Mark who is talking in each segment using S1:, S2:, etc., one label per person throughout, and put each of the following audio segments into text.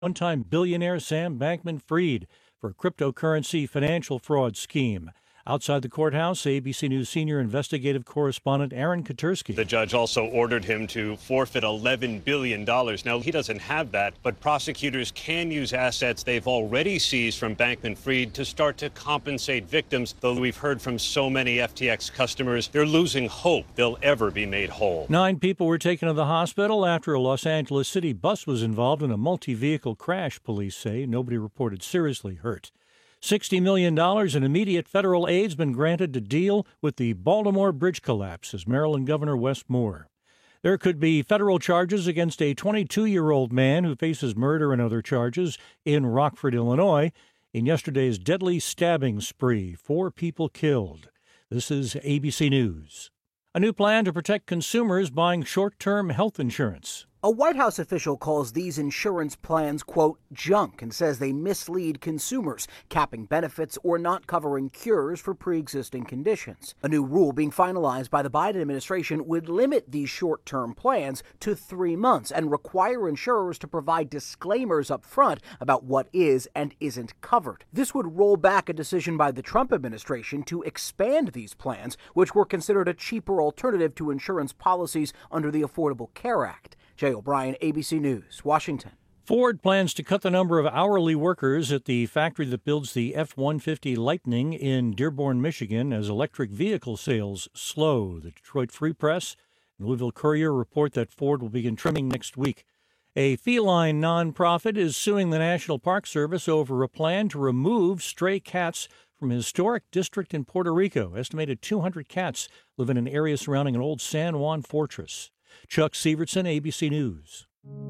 S1: One-time billionaire Sam Bankman-Fried for a cryptocurrency financial fraud scheme. Outside the courthouse, ABC News senior investigative correspondent Aaron Katursky.
S2: The judge also ordered him to forfeit $11 billion. Now, he doesn't have that, but prosecutors can use assets they've already seized from Bankman-Fried to start to compensate victims, though we've heard from so many FTX customers, they're losing hope they'll ever be made whole.
S1: 9 people were taken to the hospital after a Los Angeles City bus was involved in a multi-vehicle crash, police say. Nobody reported seriously hurt. $60 million in immediate federal aid has been granted to deal with the Baltimore bridge collapse, says Maryland Governor Wes Moore. There could be federal charges against a 22-year-old man who faces murder and other charges in Rockford, Illinois, in yesterday's deadly stabbing spree. 4 people killed. This is ABC News. A new plan to protect consumers buying short-term health insurance.
S3: A White House official calls these insurance plans, quote, junk, and says they mislead consumers, capping benefits or not covering cures for pre-existing conditions. A new rule being finalized by the Biden administration would limit these short-term plans to 3 months and require insurers to provide disclaimers up front about what is and isn't covered. This would roll back a decision by the Trump administration to expand these plans, which were considered a cheaper alternative to insurance policies under the Affordable Care Act. Jay O'Brien, ABC News, Washington.
S1: Ford plans to cut the number of hourly workers at the factory that builds the F-150 Lightning in Dearborn, Michigan, as electric vehicle sales slow. The Detroit Free Press and Louisville Courier report that Ford will begin trimming next week. A feline nonprofit is suing the National Park Service over a plan to remove stray cats from a historic district in Puerto Rico. Estimated 200 cats live in an area surrounding an old San Juan fortress. Chuck Severson, ABC News.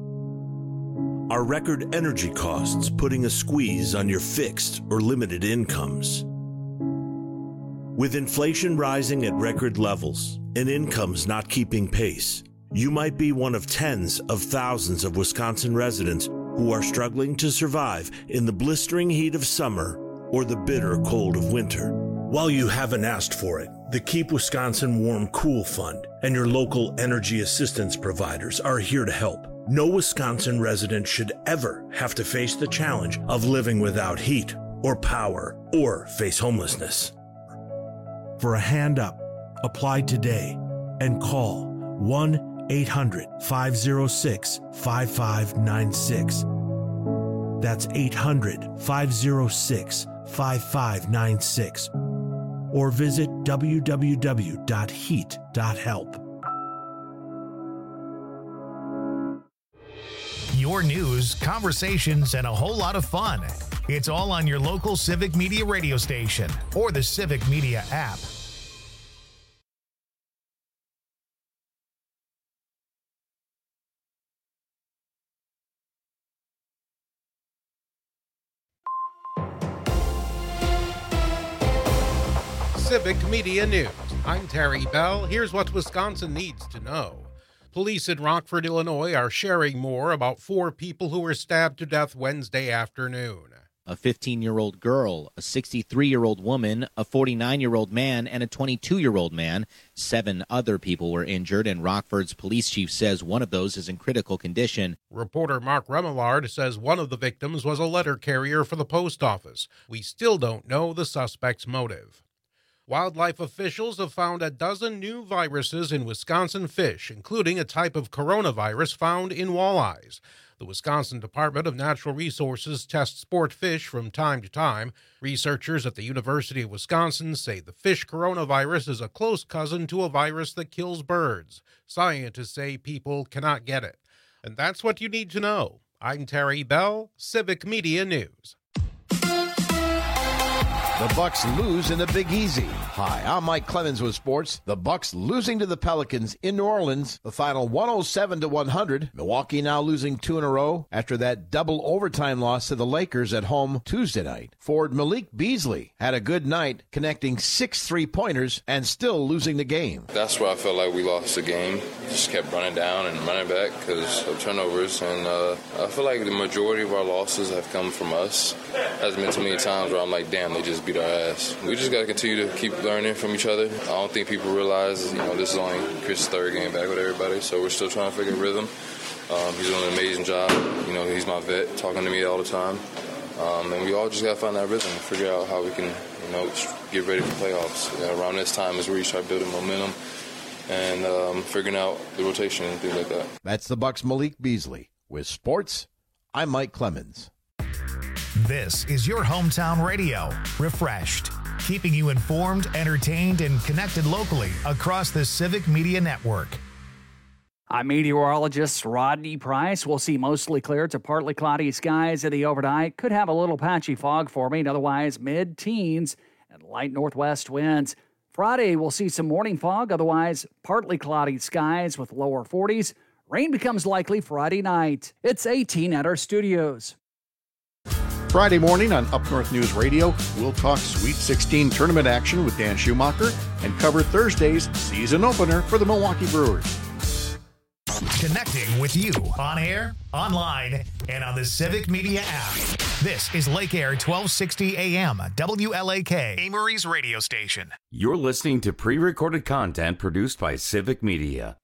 S4: Are record energy costs putting a squeeze on your fixed or limited incomes? With inflation rising at record levels and incomes not keeping pace, you might be one of tens of thousands of Wisconsin residents who are struggling to survive in the blistering heat of summer or the bitter cold of winter. While you haven't asked for it, the Keep Wisconsin Warm Cool Fund and your local energy assistance providers are here to help. No Wisconsin resident should ever have to face the challenge of living without heat or power or face homelessness. For a hand up, apply today and call 1-800-506-5596. That's 800-506-5596. Or visit www.heat.help.
S5: Your news, conversations, and a whole lot of fun. It's all on your local Civic Media radio station or the Civic Media app.
S6: Civic Media News. I'm Terry Bell. Here's what Wisconsin needs to know. Police in Rockford, Illinois are sharing more about 4 people who were stabbed to death Wednesday afternoon.
S7: A 15-year-old girl, a 63-year-old woman, a 49-year-old man, and a 22-year-old man. 7 other people were injured, and Rockford's police chief says one of those is in critical condition.
S6: Reporter Mark Remillard says one of the victims was a letter carrier for the post office. We still don't know the suspect's motive. Wildlife officials have found a dozen new viruses in Wisconsin fish, including a type of coronavirus found in walleyes. The Wisconsin Department of Natural Resources tests sport fish from time to time. Researchers at the University of Wisconsin say the fish coronavirus is a close cousin to a virus that kills birds. Scientists say people cannot get it. And that's what you need to know. I'm Terry Bell, Civic Media News.
S8: The Bucks lose in the Big Easy. Hi, I'm Mike Clemens with sports. The Bucks losing to the Pelicans in New Orleans. The final 107-100. Milwaukee now losing 2 in a row after that double overtime loss to the Lakers at home Tuesday night. Forward Malik Beasley had a good night, connecting 6 3-pointers and still losing the game.
S9: That's where I felt like we lost the game. Just kept running down and running back because of turnovers. And I feel like the majority of our losses have come from us. There's been too many times where I'm like, damn, they just beat our ass. We just got to continue to keep learning from each other. I don't think people realize, this is only Chris's 3rd game back with everybody, so we're still trying to figure rhythm. He's doing an amazing job. You know, he's my vet, talking to me all the time. And we all just got to find that rhythm and figure out how we can, get ready for playoffs. Around this time is where you start building momentum and figuring out the rotation and things like that.
S8: That's the Bucks' Malik Beasley. With sports, I'm Mike Clemens.
S5: This is your hometown radio, Refreshed, keeping you informed, entertained, and connected locally across the Civic Media Network.
S10: I'm meteorologist Rodney Price. We'll see mostly clear to partly cloudy skies in the overnight. Could have a little patchy fog forming, otherwise mid-teens and light northwest winds. Friday, we'll see some morning fog, otherwise partly cloudy skies with lower 40s. Rain becomes likely Friday night. It's 18 at our studios.
S11: Friday morning on Up North News Radio, we'll talk Sweet 16 tournament action with Dan Schumacher and cover Thursday's season opener for the Milwaukee Brewers.
S5: Connecting with you on air, online, and on the Civic Media app. This is Lake Air 1260 AM, WLAK, Amory's radio station.
S12: You're listening to pre-recorded content produced by Civic Media.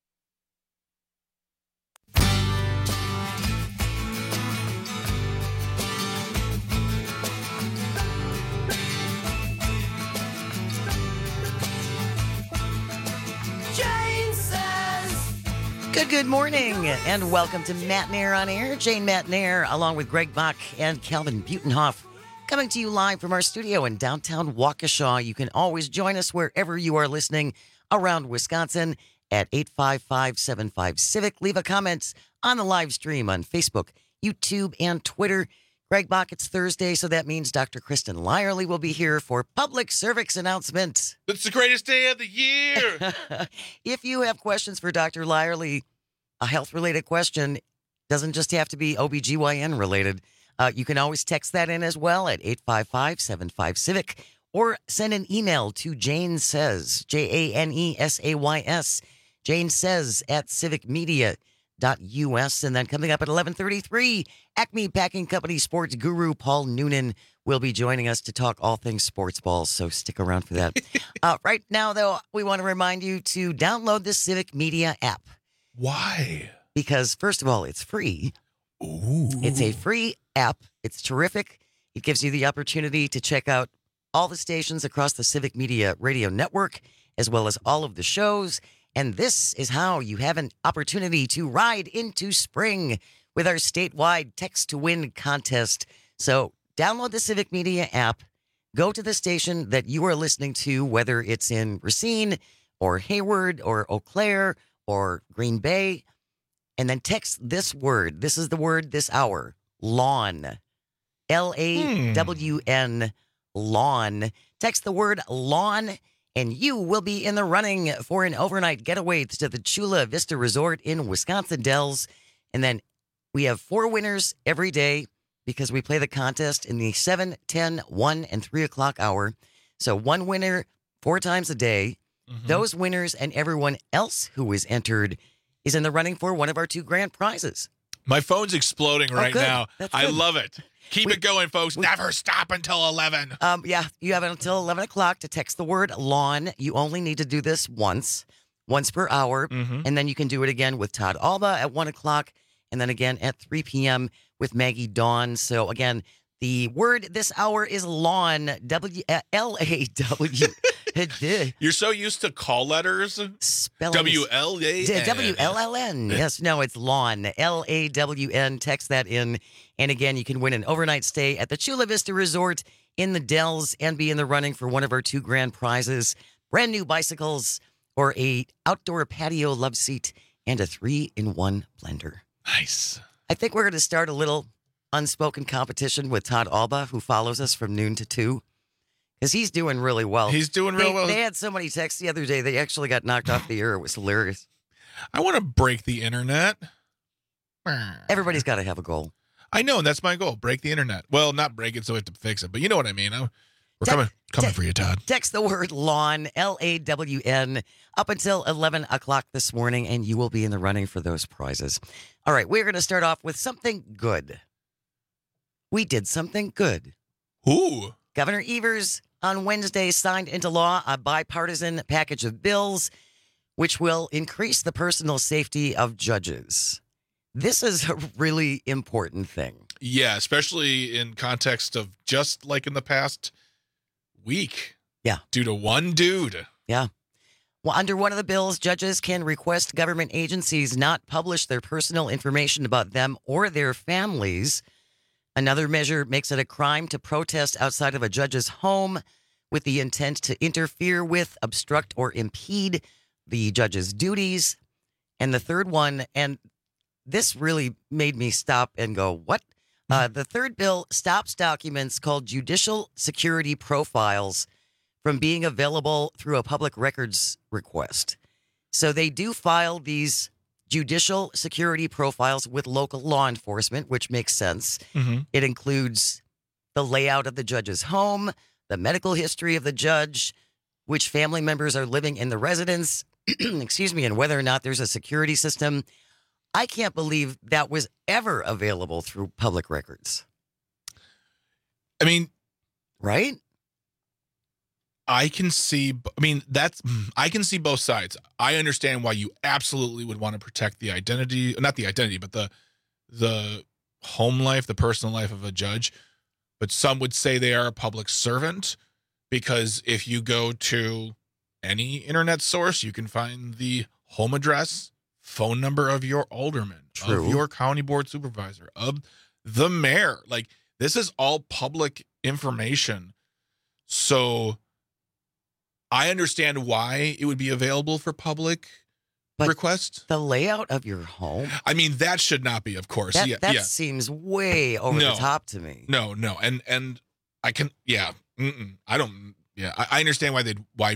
S13: Good morning, and welcome to Matt Nair on Air. Jane Matt Nair, along with Greg Bach and Calvin Butenhoff, coming to you live from our studio in downtown Waukesha. You can always join us wherever you are listening around Wisconsin at 855-75-CIVIC. Leave a comment on the live stream on Facebook, YouTube, and Twitter. Greg Bach, it's Thursday, so that means Dr. Kristen Lyerly will be here for public service announcement.
S14: It's the greatest day of the year.
S13: If you have questions for Dr. Lyerly, a health-related question doesn't just have to be OBGYN related. You can always text that in as well at 855-75-CIVIC or send an email to Jane Says, JANESAYS, Jane Says at civicmedia.us. And then coming up at 11:33, Acme Packing Company sports guru Paul Noonan will be joining us to talk all things sports balls, so stick around for that. Right now, though, we want to remind you to download the Civic Media app.
S14: Why?
S13: Because, first of all, it's free.
S14: Ooh.
S13: It's a free app. It's terrific. It gives you the opportunity to check out all the stations across the Civic Media radio network, as well as all of the shows. And this is how you have an opportunity to ride into spring with our statewide Text to Win contest. So download the Civic Media app, go to the station that you are listening to, whether it's in Racine or Hayward or Eau Claire or Green Bay, and then text this word. This is the word this hour, lawn, LAWN, lawn. Text the word lawn, and you will be in the running for an overnight getaway to the Chula Vista Resort in Wisconsin Dells. And then we have 4 winners every day because we play the contest in the 7, 10, 1, and 3 o'clock hour. So 1 winner 4 times a day. Mm-hmm. Those winners and everyone else who is entered is in the running for one of our 2 grand prizes.
S14: My phone's exploding right now. I
S13: good.
S14: love it. Keep it going, folks. Never stop until 11.
S13: Yeah, you have until 11 o'clock to text the word lawn. You only need to do this once per hour, and then you can do it again with Todd Alba at 1 o'clock, and then again at 3 p.m. with Maggie Dawn. So again, the word this hour is lawn, W-L-A-W.
S14: You're so used to call letters.
S13: Spelling.
S14: W-L-A-N.
S13: W-L-L-N. Yes, no, it's lawn. L-A-W-N. Text that in. And again, you can win an overnight stay at the Chula Vista Resort in the Dells and be in the running for one of our 2 grand prizes. Brand new bicycles or a outdoor patio love seat and a 3-in-1 blender.
S14: Nice.
S13: I think we're going to start a little unspoken competition with Todd Alba, who follows us from noon to 2. Because he's doing really well.
S14: He's doing real well.
S13: They had so many texts the other day, they actually got knocked off the air. It was hilarious.
S14: I want to break the internet.
S13: Everybody's got to have a goal.
S14: I know, and that's my goal. Break the internet. Well, not break it so we have to fix it, but you know what I mean. We're coming for you, Todd.
S13: Text the word lawn, L-A-W-N, up until 11 o'clock this morning, and you will be in the running for those prizes. All right, we're going to start off with something good. We did something good.
S14: Ooh.
S13: Governor Evers on Wednesday signed into law a bipartisan package of bills which will increase the personal safety of judges. This is a really important thing.
S14: Yeah, especially in context of just like in the past week.
S13: Yeah.
S14: Due to one dude.
S13: Yeah. Well, under one of the bills, judges can request government agencies not publish their personal information about them or their families. Another measure makes it a crime to protest outside of a judge's home with the intent to interfere with, obstruct, or impede the judge's duties. And the third one, and this really made me stop and go, what? The third bill stops documents called judicial security profiles from being available through a public records request. So they do file these judicial security profiles with local law enforcement, which makes sense.
S14: Mm-hmm.
S13: It includes the layout of the judge's home, the medical history of the judge, which family members are living in the residence, excuse me, and whether or not there's a security system. I can't believe that was ever available through public records.
S14: I mean,
S13: right?
S14: I can see both sides. I understand why you absolutely would want to protect the identity, not the identity, but the home life, the personal life of a judge. But some would say they are a public servant because if you go to any internet source, you can find the home address, phone number of your alderman,
S13: True.
S14: of your county board supervisor, of the mayor. Like, this is all public information. So I understand why it would be available for public request.
S13: The layout of your home?
S14: I mean, that should not be, of course.
S13: That seems way over the top to me.
S14: No. And I can, I don't, I understand why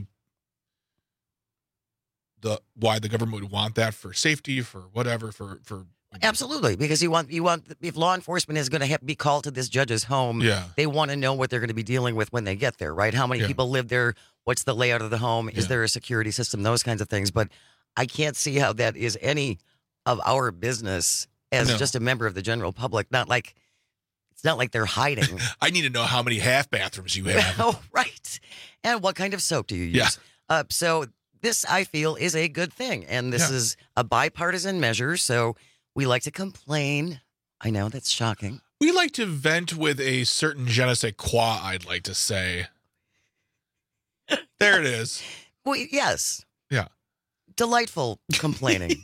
S14: the government would want that for safety, for whatever, for
S13: Absolutely, because you want if law enforcement is going to be called to this judge's home, they want to know what they're going to be dealing with when they get there, right? How many people live there? What's the layout of the home? Is there a security system? Those kinds of things. But I can't see how that is any of our business as just a member of the general public. It's not like they're hiding.
S14: I need to know how many half bathrooms you have.
S13: Oh, right. And what kind of soap do you use?
S14: Yeah.
S13: So this, I feel, is a good thing. And this is a bipartisan measure. So we like to complain. I know that's shocking.
S14: We like to vent with a certain je ne sais quoi, I'd like to say. There it is.
S13: Well, yes.
S14: Yeah.
S13: Delightful complaining.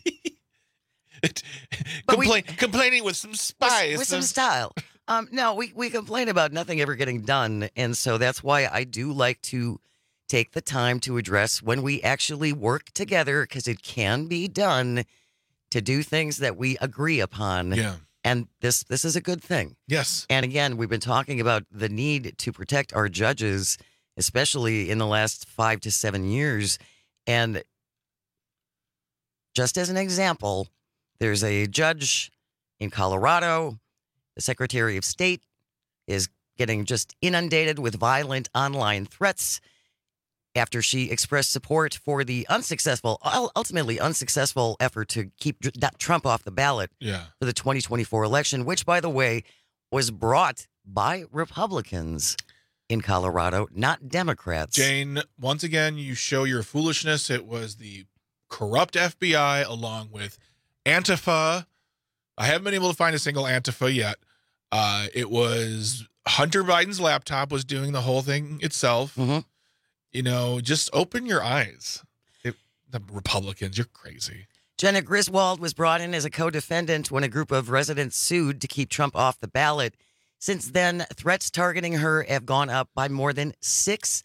S14: Complaining with some spice.
S13: With some style. No, we complain about nothing ever getting done. And so that's why I do like to take the time to address when we actually work together, because it can be done to do things that we agree upon.
S14: Yeah.
S13: And this is a good thing.
S14: Yes.
S13: And again, we've been talking about the need to protect our judges, especially in the last 5 to 7 years. And just as an example, there's a judge in Colorado. The Secretary of State is getting just inundated with violent online threats after she expressed support for the ultimately unsuccessful effort to keep Trump off the ballot for the 2024 election, which, by the way, was brought by Republicans in Colorado, not Democrats.
S14: Jane, once again, you show your foolishness. It was the corrupt FBI along with Antifa. I haven't been able to find a single Antifa yet. It was Hunter Biden's laptop was doing the whole thing itself.
S13: Mm-hmm.
S14: You know, just open your eyes. The Republicans, you're crazy.
S13: Jenna Griswold was brought in as a co-defendant when a group of residents sued to keep Trump off the ballot. Since then, threats targeting her have gone up by more than 600%.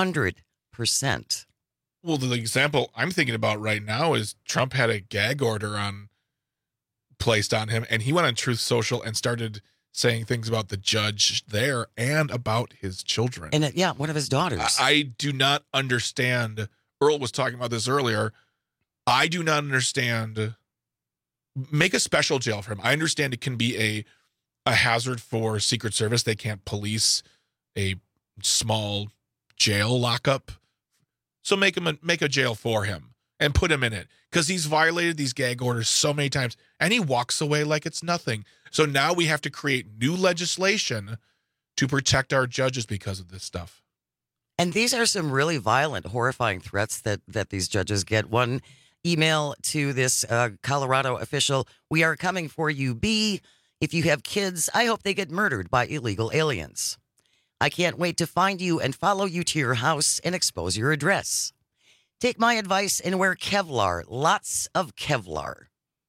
S14: Well, the example I'm thinking about right now is Trump had a gag order placed on him, and he went on Truth Social and started saying things about the judge there and about his children.
S13: And one of his daughters.
S14: I do not understand. Earl was talking about this earlier. I do not understand. Make a special jail for him. I understand it can be a hazard for Secret Service. They can't police a small jail lockup. So make a jail for him and put him in it, because he's violated these gag orders so many times and he walks away like it's nothing. So now we have to create new legislation to protect our judges because of this stuff.
S13: And these are some really violent, horrifying threats that these judges get. One email to this Colorado official. We are coming for you, B. If you have kids, I hope they get murdered by illegal aliens. I can't wait to find you and follow you to your house and expose your address. Take my advice and wear Kevlar. Lots of Kevlar.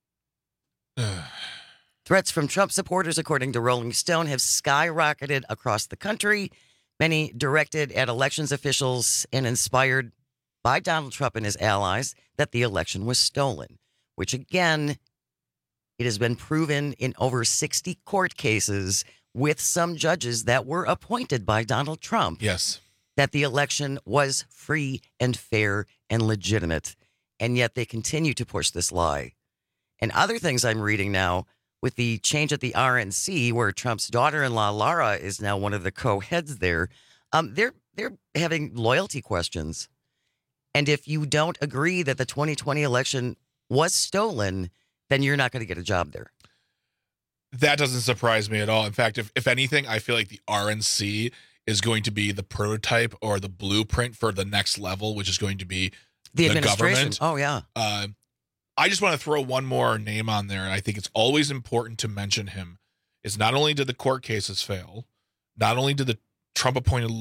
S13: Threats from Trump supporters, according to Rolling Stone, have skyrocketed across the country. Many directed at elections officials and inspired by Donald Trump and his allies that the election was stolen, which again, it has been proven in over 60 court cases with some judges that were appointed by Donald Trump.
S14: Yes.
S13: That the election was free and fair and legitimate. And yet they continue to push this lie. And other things I'm reading now with the change at the RNC, where Trump's daughter-in-law, Laura, is now one of the co-heads there. They're having loyalty questions. And if you don't agree that the 2020 election was stolen, then you're not going to get a job there.
S14: That doesn't surprise me at all. In fact, if anything, I feel like the RNC is going to be the prototype or the blueprint for the next level, which is going to be the
S13: administration.
S14: Government.
S13: Oh, yeah.
S14: I just want to throw one more name on there, and I think it's always important to mention him. Is not only did the court cases fail, not only did the Trump-appointed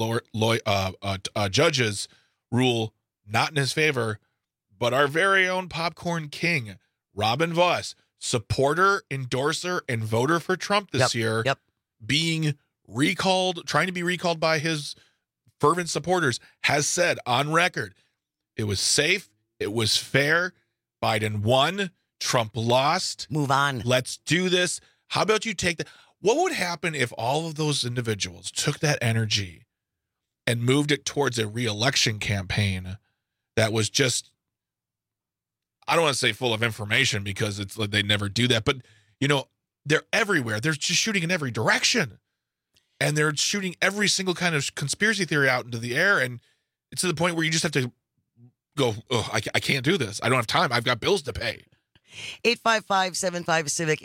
S14: judges rule not in his favor, but our very own popcorn king, Robin Vos, supporter, endorser, and voter for Trump this year, being recalled, trying to be recalled by his fervent supporters, has said on record, it was safe, it was fair, Biden won, Trump lost.
S13: Move on.
S14: Let's do this. How about you take that? What would happen if all of those individuals took that energy and moved it towards a re-election campaign that was just, I don't want to say full of information because it's like they never do that, but you know, they're everywhere. They're just shooting in every direction. And they're shooting every single kind of conspiracy theory out into the air. And it's to the point where you just have to go, oh, I can't do this. I don't have time. I've got bills to pay.
S13: 855-75-CIVIC,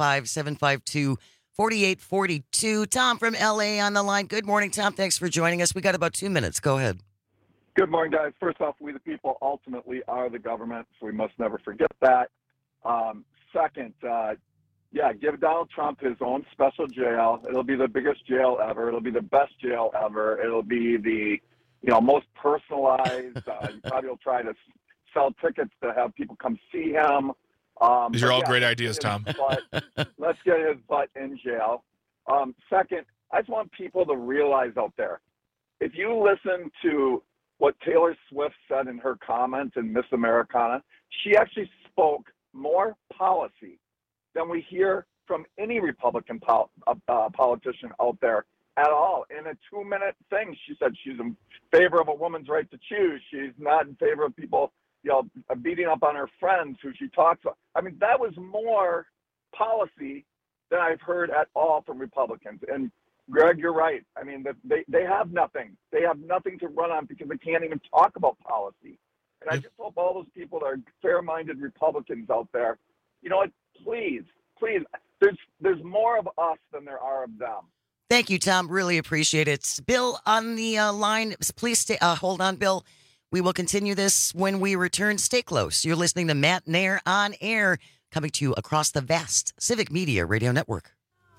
S13: 855-752-4842. Tom from L.A. on the line. Good morning, Tom. Thanks for joining us. We got about 2 minutes. Go ahead.
S15: Good morning, guys. First off, we the people ultimately are the government, so we must never forget that. Second, give Donald Trump his own special jail. It'll be the biggest jail ever. It'll be the best jail ever. It'll be the most personalized. You probably will try to sell tickets to have people come see him.
S14: These are all great ideas, Tom.
S15: Let's get his butt in jail. Second, I just want people to realize out there, if you listen to what Taylor Swift said in her comments in Miss Americana, she actually spoke more policy than we hear from any Republican politician out there at all. In a 2-minute thing, she said she's in favor of a woman's right to choose. She's not in favor of people, beating up on her friends who she talks about. I mean, that was more policy than I've heard at all from Republicans. And Greg, you're right. I mean, they have nothing. They have nothing to run on because they can't even talk about policy. And I just hope all those people that are fair-minded Republicans out there, you know what, please, there's more of us than there are of them.
S13: Thank you, Tom. Really appreciate it. Bill on the line. Please stay. Hold on, Bill. We will continue this when we return. Stay close. You're listening to Matt Nair on air, coming to you across the vast Civic Media Radio Network.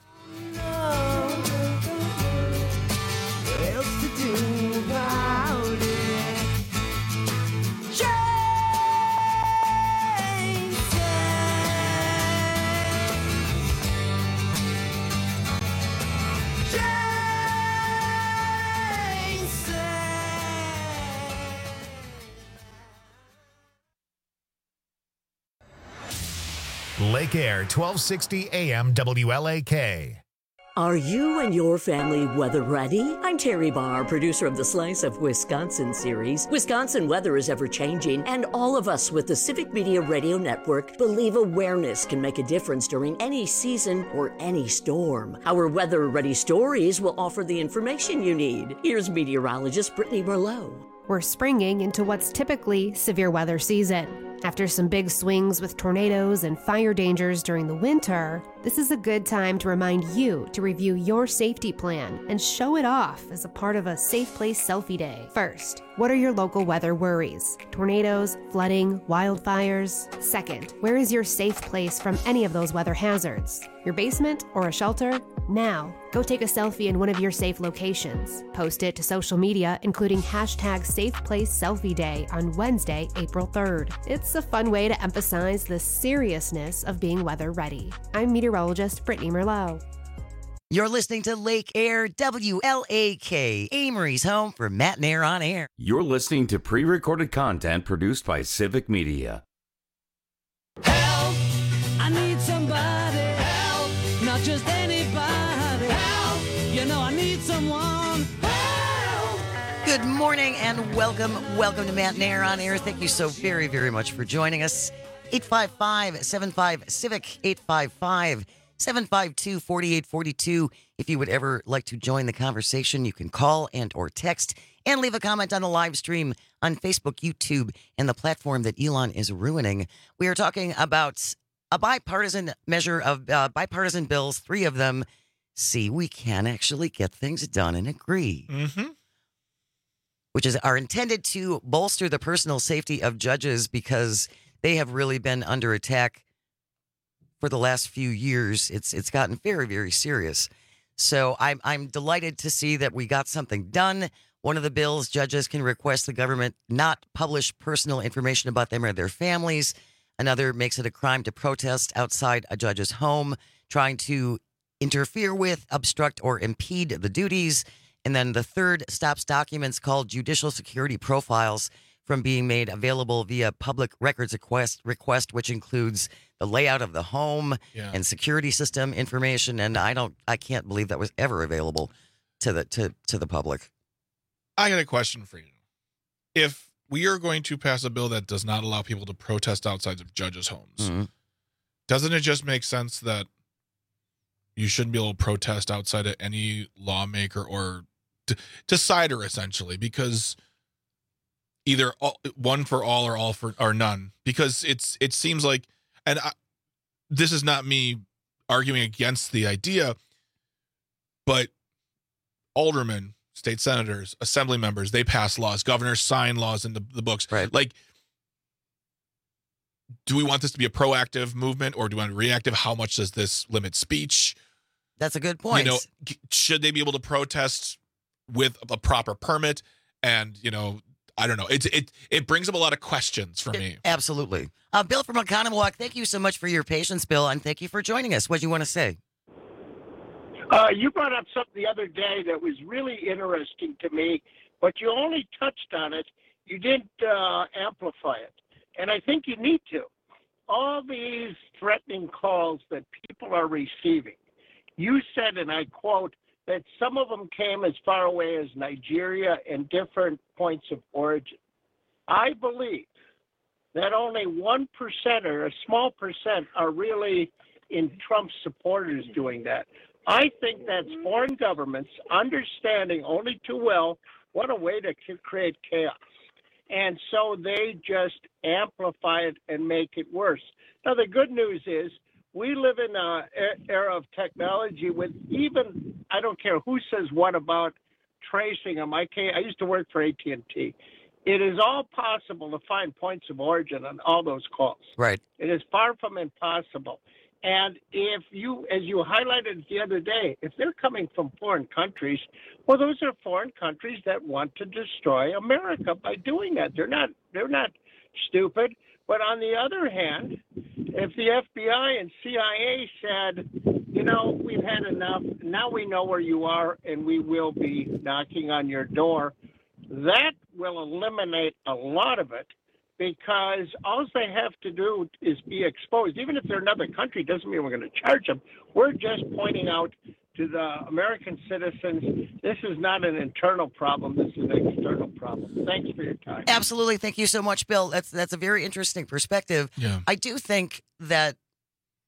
S5: Lake Air, 1260 AM WLAK.
S16: Are you and your family weather ready? I'm Terry Barr, producer of the Slice of Wisconsin series. Wisconsin weather is ever changing, and all of us with the Civic Media Radio Network believe awareness can make a difference during any season or any storm. Our Weather Ready stories will offer the information you need. Here's meteorologist Brittany Merlot.
S17: We're springing into what's typically severe weather season. After some big swings with tornadoes and fire dangers during the winter, this is a good time to remind you to review your safety plan and show it off as a part of a Safe Place Selfie Day. First, what are your local weather worries? Tornadoes, flooding, wildfires? Second, where is your safe place from any of those weather hazards? Your basement or a shelter? Now, go take a selfie in one of your safe locations. Post it to social media, including hashtag SafePlaceSelfieDay on Wednesday, April 3rd. It's a fun way to emphasize the seriousness of being weather ready. I'm meteorologist Brittany Merlot.
S13: You're listening to Lake Air, WLAK, Amory's home for Matt and Air on Air.
S12: You're listening to pre-recorded content produced by Civic Media.
S18: Help! I need somebody. Help! Not just anybody. Help! You know I need someone. Help!
S13: Good morning and welcome to Matt and Air on Air. Thank you so very, very much for joining us. 855-75-CIVIC, 855-752-4842. If you would ever like to join the conversation, you can call and or text and leave a comment on the live stream on Facebook, YouTube, and the platform that Elon is ruining. We are talking about a bipartisan measure of bipartisan bills, 3 of them. See, we can actually get things done and agree.
S14: Mm-hmm.
S13: Which are intended to bolster the personal safety of judges because they have really been under attack for the last few years. It's gotten very, very serious. So I'm delighted to see that we got something done. One of the bills, judges can request the government not publish personal information about them or their families. Another makes it a crime to protest outside a judge's home, trying to interfere with, obstruct, or impede the duties. And then the third stops documents called judicial security profiles from being made available via public records request, which includes the layout of the home and security system information. And I can't believe that was ever available to the public.
S14: I got a question for you. If we are going to pass a bill that does not allow people to protest outside of judges' homes, doesn't it just make sense that you shouldn't be able to protest outside of any lawmaker or decider, essentially, because either one for all or all for or none? Because it seems like, and this is not me arguing against the idea, but aldermen, state senators, assembly members, they pass laws. Governors sign laws into the books.
S13: Right.
S14: Like, do we want this to be a proactive movement or do we want reactive? How much does this limit speech?
S13: That's a good point.
S14: You know, should they be able to protest with a proper permit? And, you know, I don't know. It brings up a lot of questions for me.
S13: Absolutely. Bill from Oconomowoc, thank you so much for your patience, Bill, and thank you for joining us. What do you want to say?
S19: You brought up something the other day that was really interesting to me, but you only touched on it. You didn't amplify it. And I think you need to. All these threatening calls that people are receiving, you said, and I quote, that some of them came as far away as Nigeria and different points of origin. I believe that only 1% or a small percent are really in Trump's supporters doing that. I think that's foreign governments understanding only too well what a way to create chaos. And so they just amplify it and make it worse. Now, the good news is we live in an era of technology with even, I don't care who says what about tracing them. I used to work for AT&T. It is all possible to find points of origin on all those calls.
S13: Right.
S19: It is far from impossible. And if you, as you highlighted the other day, if they're coming from foreign countries, well, those are foreign countries that want to destroy America by doing that. They're not stupid. But on the other hand, if the FBI and CIA said, you know, we've had enough, now we know where you are and we will be knocking on your door, that will eliminate a lot of it. Because all they have to do is be exposed. Even if they're another country, doesn't mean we're going to charge them. We're just pointing out to the American citizens, this is not an internal problem. This is an external problem. Thanks for your time.
S13: Absolutely. Thank you so much, Bill. That's a very interesting perspective.
S14: Yeah.
S13: I do think that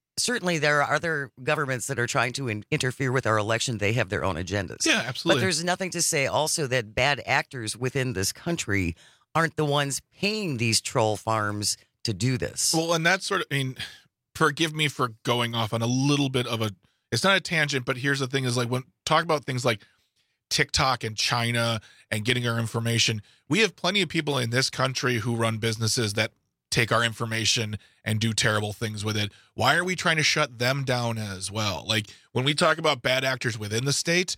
S13: certainly there are other governments that are trying to interfere with our election. They have their own agendas.
S14: Yeah, absolutely.
S13: But there's nothing to say also that bad actors within this country aren't the ones paying these troll farms to do this.
S14: Well, and that's sort of, I mean, forgive me for going off on a little bit of a, it's not a tangent, but here's the thing is like when talk about things like TikTok and China and getting our information, we have plenty of people in this country who run businesses that take our information and do terrible things with it. Why are we trying to shut them down as well? Like when we talk about bad actors within the state,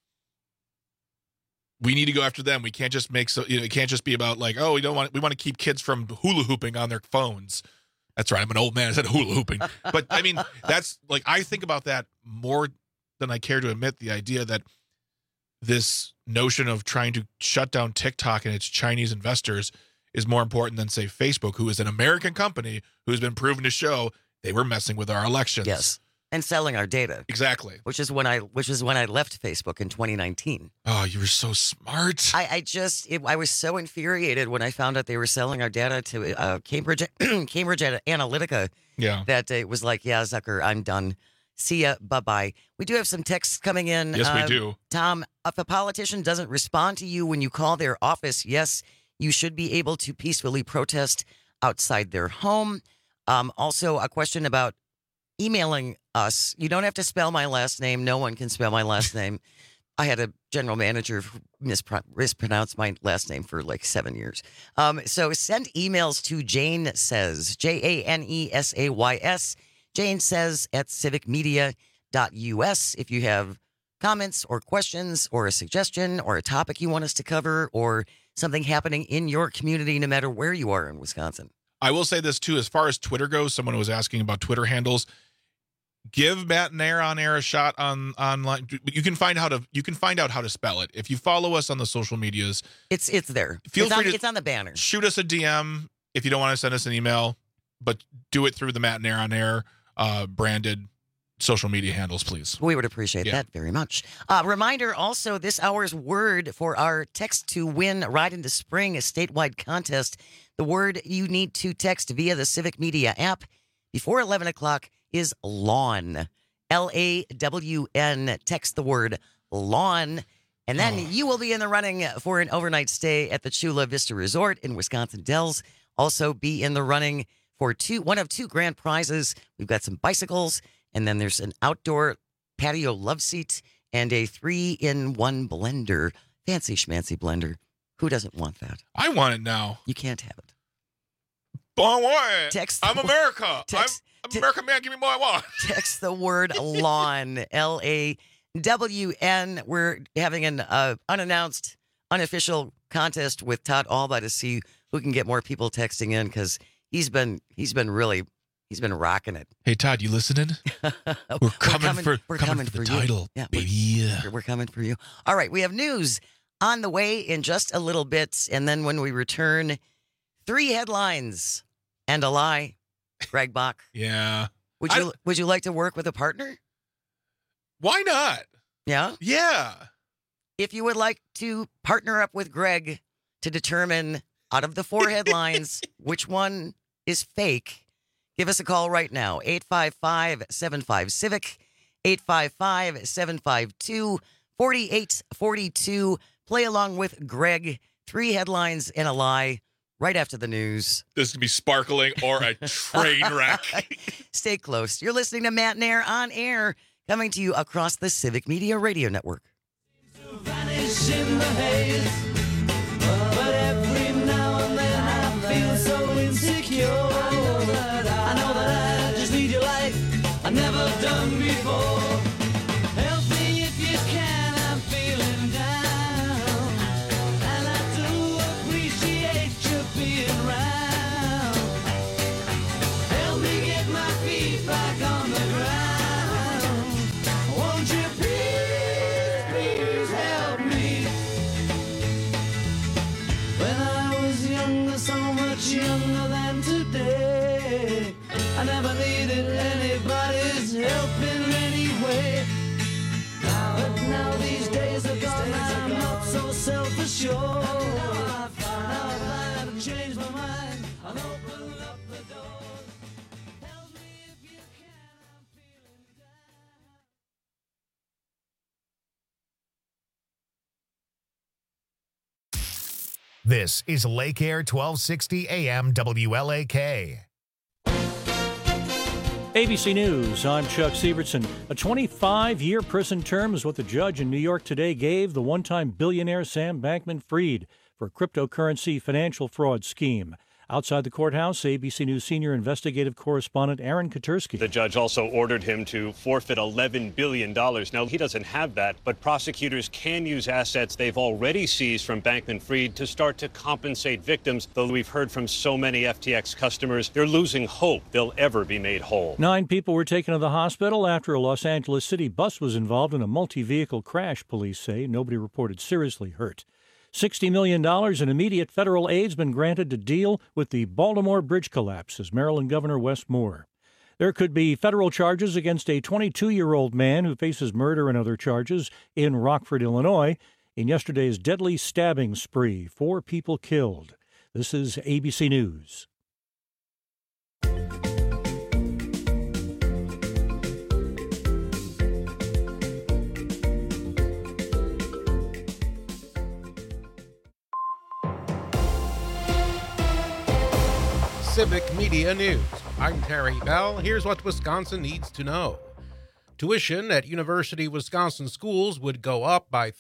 S14: we need to go after them. We can't just make it can't just be about like, oh, we want to keep kids from hula hooping on their phones. That's right. I'm an old man. I said hula hooping. But I mean, that's like, I think about that more than I care to admit, the idea that this notion of trying to shut down TikTok and its Chinese investors is more important than, say, Facebook, who is an American company who's been proven to show they were messing with our elections.
S13: Yes. And selling our data.
S14: Exactly.
S13: Which is when I left Facebook in 2019.
S14: Oh, you were so smart.
S13: I was so infuriated when I found out they were selling our data to Cambridge Analytica.
S14: Yeah.
S13: That it was like, yeah, Zucker, I'm done. See ya. Bye-bye. We do have some texts coming in.
S14: Yes, we do.
S13: Tom, if a politician doesn't respond to you when you call their office, yes, you should be able to peacefully protest outside their home. Also, a question about emailing us. You don't have to spell my last name. No one can spell my last name. I had a general manager who mispronounced my last name for like 7 years. So send emails to Jane Says, JANESAYS, Jane Says at civicmedia.us if you have comments or questions or a suggestion or a topic you want us to cover or something happening in your community, no matter where you are in Wisconsin.
S14: I will say this too, as far as Twitter goes, someone was asking about Twitter handles. Give Matt Nair on air a shot online. You can find out how to spell it. If you follow us on the social medias,
S13: it's there. It's on the banner.
S14: Shoot us a DM if you don't want to send us an email, but do it through the Matt Nair on air branded social media handles, please.
S13: We would appreciate that very much. Reminder also, this hour's word for our Text to Win Ride into Spring, a statewide contest. The word you need to text via the Civic Media app before 11 o'clock is lawn. LAWN. Text the word lawn. And then you will be in the running for an overnight stay at the Chula Vista Resort in Wisconsin Dells. Also be in the running for one of two grand prizes. We've got some bicycles, and then there's an outdoor patio love seat and a 3-in-1 blender. Fancy schmancy blender. Who doesn't want that?
S14: I want it now.
S13: You can't have it.
S14: I want it.
S13: Text
S14: I'm America. I'm American man. Give me what I want.
S13: Text the word lawn. LAWN. We're having an unannounced, unofficial contest with Todd Alba to see who can get more people texting in because he's been rocking it.
S14: Hey Todd, you listening? We're coming for the title,
S13: yeah,
S14: baby.
S13: We're coming for you. All right, we have news on the way in just a little bit, and then when we return, 3 headlines and a lie. Greg Bach.
S14: Yeah.
S13: Would you like to work with a partner?
S14: Why not?
S13: Yeah?
S14: Yeah.
S13: If you would like to partner up with Greg to determine out of the 4 headlines which one is fake, give us a call right now. 855-75-CIVIC, 855-752-4842. Play along with Greg. 3 headlines and a lie. Right after the news.
S14: This could be sparkling or a train wreck.
S13: Stay close. You're listening to Matt Nair on air, coming to you across the Civic Media Radio Network.
S18: Vanish in the haze, but every now and then I feel so insecure. I know that I just need your light. I've never done before. Help me if you can. I'm feeling down, and I do appreciate you being around. Help me get my feet back on the ground. Won't you please help me? When I was younger, so much younger than today, I never needed anybody's help in any way. But now these days are gone, I'm not so self-assured. Now I've changed my mind, I'll open up the door. Help me if you can.
S5: This is Lake Air 1260 AM WLAK.
S1: ABC News, I'm Chuck Sievertson. A 25-year prison term is what the judge in New York today gave the one-time billionaire Sam Bankman-Fried for a cryptocurrency financial fraud scheme. Outside the courthouse, ABC News senior investigative correspondent Aaron Katersky.
S2: The judge also ordered him to forfeit $11 billion. Now, he doesn't have that, but prosecutors can use assets they've already seized from Bankman-Fried to start to compensate victims, though we've heard from so many FTX customers, they're losing hope they'll ever be made whole.
S1: 9 people were taken to the hospital after a Los Angeles City bus was involved in a multi-vehicle crash, police say. Nobody reported seriously hurt. $60 million in immediate federal aid has been granted to deal with the Baltimore bridge collapse, says Maryland Governor Wes Moore. There could be federal charges against a 22-year-old man who faces murder and other charges in Rockford, Illinois, in yesterday's deadly stabbing spree. 4 people killed. This is ABC News.
S6: Civic Media News. I'm Terry Bell. Here's what Wisconsin needs to know. Tuition at University of Wisconsin schools would go up by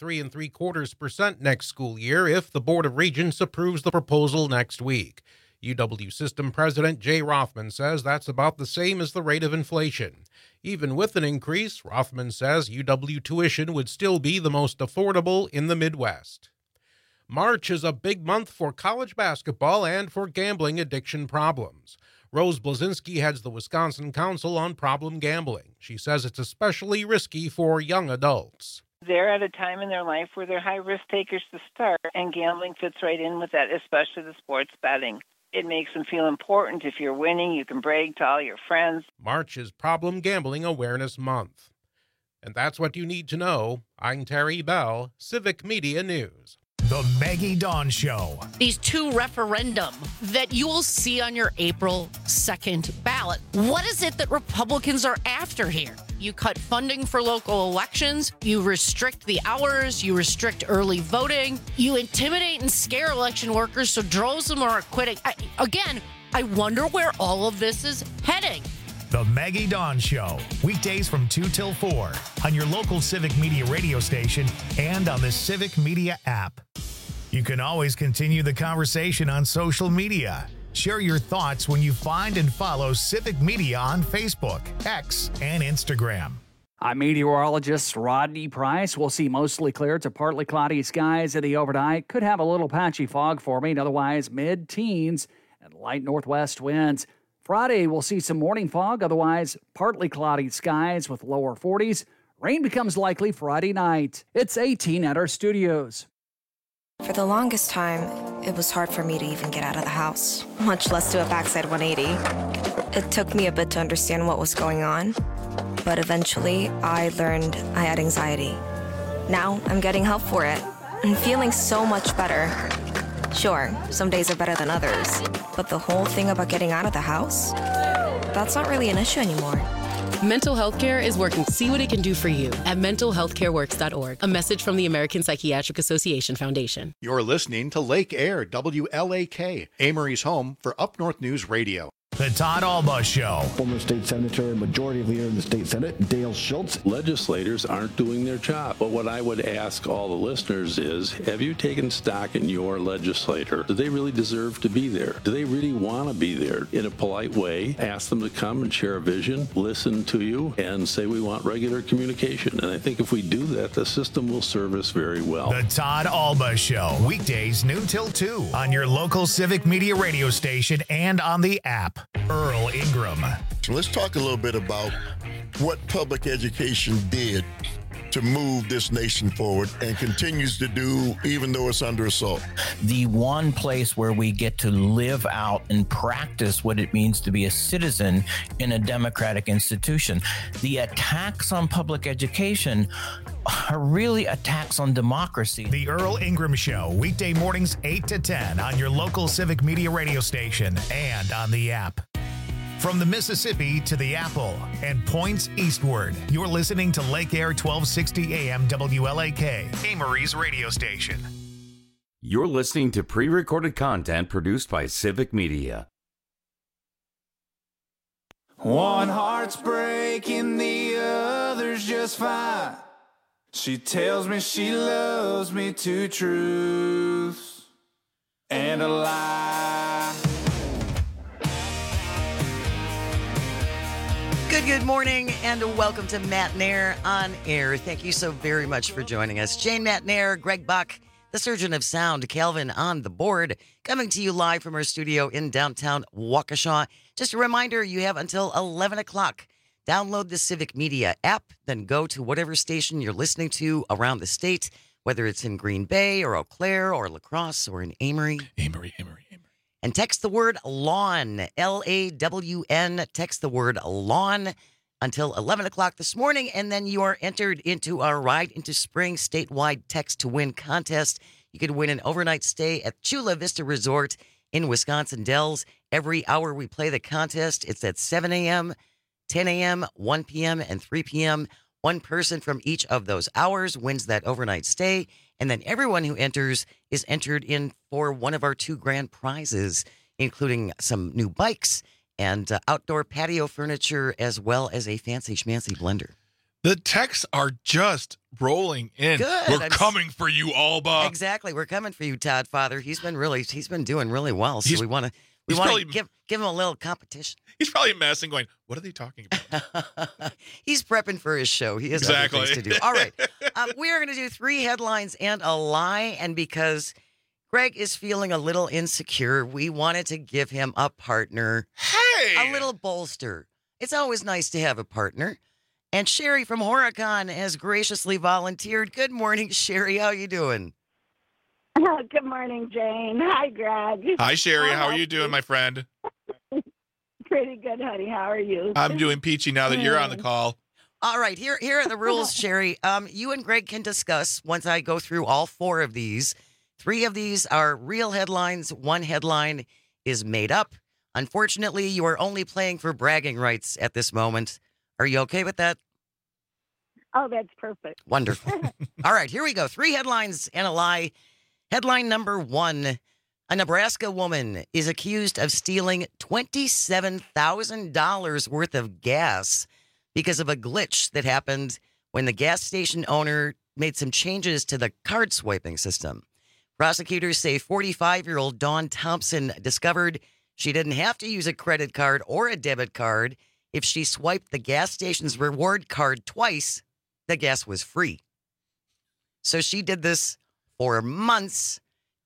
S6: 3.75% next school year if the Board of Regents approves the proposal next week. UW System President Jay Rothman says that's about the same as the rate of inflation. Even with an increase, Rothman says UW tuition would still be the most affordable in the Midwest. March is a big month for college basketball and for gambling addiction problems. Rose Blazinski heads the Wisconsin Council on Problem Gambling. She says it's especially risky for young adults.
S20: They're at a time in their life where they're high-risk takers to start, and gambling fits right in with that, especially the sports betting. It makes them feel important. If you're winning, you can brag to all your friends.
S6: March is Problem Gambling Awareness Month. And that's what you need to know. I'm Terry Bell, Civic Media News.
S5: The Maggie Dawn Show.
S21: These 2 referendum that you will see on your April 2nd ballot. What is it that Republicans are after here? You cut funding for local elections, you restrict the hours, you restrict early voting, you intimidate and scare election workers so droves of them are quitting. I wonder where all of this is heading.
S5: The Maggie Dawn Show, weekdays from 2 till 4 on your local Civic Media radio station and on the Civic Media app. You can always continue the conversation on social media. Share your thoughts when you find and follow Civic Media on Facebook, X, and Instagram.
S10: I'm meteorologist Rodney Price. We'll see mostly clear to partly cloudy skies in the overnight. Could have a little patchy fog forming, otherwise mid-teens and light northwest winds. Friday, we'll see some morning fog, otherwise partly cloudy skies with lower 40s. Rain becomes likely Friday night. It's 18 at our studios.
S22: For the longest time, it was hard for me to even get out of the house, much less do a backside 180. It took me a bit to understand what was going on, but eventually I learned I had anxiety. Now I'm getting help for it and feeling so much better. Sure, some days are better than others, but the whole thing about getting out of the house, that's not really an issue anymore.
S23: Mental health care is working. See what it can do for you at mentalhealthcareworks.org. A message from the American Psychiatric Association Foundation.
S11: You're listening to Lake Air, WLAK, Amory's home for Up North News Radio.
S5: The Todd Alba Show.
S24: Former state senator and majority leader in the state Senate, Dale Schultz.
S25: Legislators aren't doing their job. But what I would ask all the listeners is, have you taken stock in your legislator? Do they really deserve to be there? Do they really want to be there? In a polite way, ask them to come and share a vision, listen to you, and say we want regular communication. And I think if we do that, the system will serve us very well.
S5: The Todd Alba Show. Weekdays noon till 2 on your local Civic Media radio station and on the app. Earl Ingram.
S26: Let's talk a little bit about what public education did to move this nation forward and continues to do even though it's under assault.
S27: The one place where we get to live out and practice what it means to be a citizen in a democratic institution. The attacks on public education are really attacks on democracy.
S5: The Earl Ingram Show, weekday mornings 8 to 10 on your local Civic Media radio station and on the app. From the Mississippi to the Apple and points eastward, you're listening to Lake Air 1260 AM WLAK, Amory's radio station.
S12: You're listening to pre-recorded content produced by Civic Media.
S18: One heart's breaking, the other's just fine. She tells me she loves me, two truths and a lie.
S13: Good morning, and welcome to Matt Nair on Air. Thank you so very much for joining us. Jane Matt Nair, Greg Buck, the Surgeon of Sound, Calvin on the board, coming to you live from our studio in downtown Waukesha. Just a reminder, you have until 11 o'clock. Download the Civic Media app, then go to whatever station you're listening to around the state, whether it's in Green Bay or Eau Claire or La Crosse or in Amory.
S14: Amory.
S13: And text the word LAWN, L-A-W-N. Text the word LAWN until 11 o'clock this morning, and then you are entered into our Ride into Spring statewide text to win contest. You could win an overnight stay at Chula Vista Resort in Wisconsin Dells. Every hour we play the contest, it's at 7 a.m., 10 a.m., 1 p.m., and 3 p.m. One person from each of those hours wins that overnight stay, and then everyone who enters is entered in for one of our 2 grand prizes, including some new bikes and outdoor patio furniture, as well as a fancy schmancy blender.
S14: The texts are just rolling in.
S13: Good.
S14: We're coming for you, Alba.
S13: Exactly. We're coming for you, Todd Father. He's been doing really well. So we want to give him a little competition.
S14: He's probably messing, going, what are they talking about?
S13: He's prepping for his show. He has other things to do. All right. We are going to do 3 headlines and a lie. And because Greg is feeling a little insecure, we wanted to give him a partner.
S14: Hey!
S13: A little bolster. It's always nice to have a partner. And Sherry from Horicon has graciously volunteered. Good morning, Sherry. How you doing?
S3: Good morning, Jane. Hi, Greg.
S14: Hi, Sherry. How are you doing, my friend?
S3: Pretty good, honey. How are you?
S14: I'm doing peachy now that you're on the call.
S13: All right. Here are the rules, Sherry. You and Greg can discuss once I go through all 4 of these. 3 of these are real headlines. 1 headline is made up. Unfortunately, you are only playing for bragging rights at this moment. Are you okay with that?
S3: Oh, that's perfect.
S13: Wonderful. All right, here we go. 3 headlines and a lie. Headline number 1. A Nebraska woman is accused of stealing $27,000 worth of gas because of a glitch that happened when the gas station owner made some changes to the card swiping system. Prosecutors say 45-year-old Dawn Thompson discovered she didn't have to use a credit card or a debit card. If she swiped the gas station's reward card twice, the gas was free. So she did this for months,